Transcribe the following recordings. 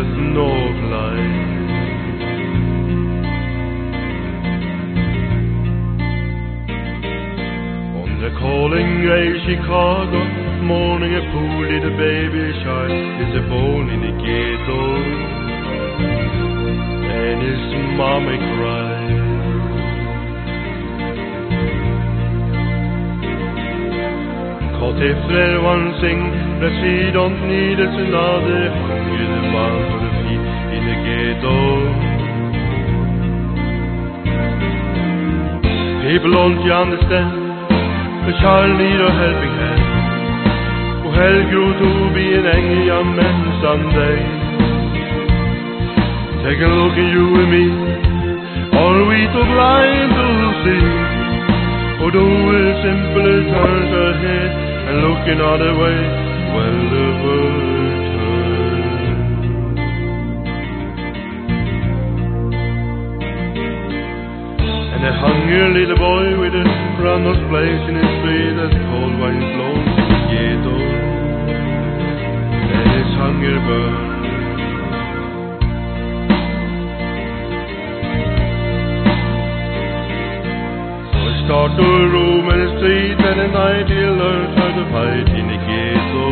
with no light. On the calling grey Chicago morning, a poor little baby child is born in the ghetto, and his mommy cries. Caught efter one thing that she don't need is another hungry the one for the feet in the ghetto. People don't understand the child need a helping hand. Who help you to be an angry young man someday. Take a look at you and me, are we too blind to see? Or do we simply turn our head and look another way when the world turns? And a hungry little boy with a runner's place in his street as cold wine flows in the ghetto, and his hunger burns. Start a room in the street, and at night he'll learn how to fight in the ghetto.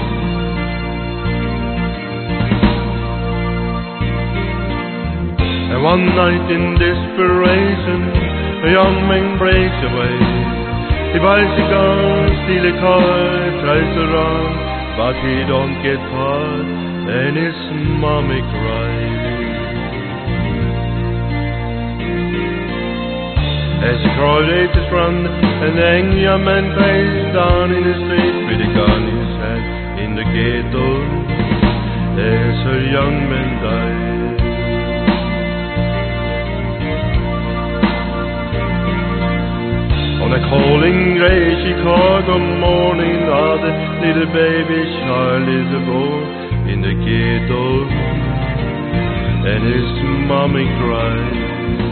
And one night in desperation, a young man breaks away. He buys a gun, steals a car, tries to run, but he don't get far, and his mommy cries. As the crowd is run, and the angry young man plays down in the street with a gun in his hand in the ghetto, as a young man dies. On a calling grey Chicago morning, the little baby child is born in the ghetto, and his mommy cries.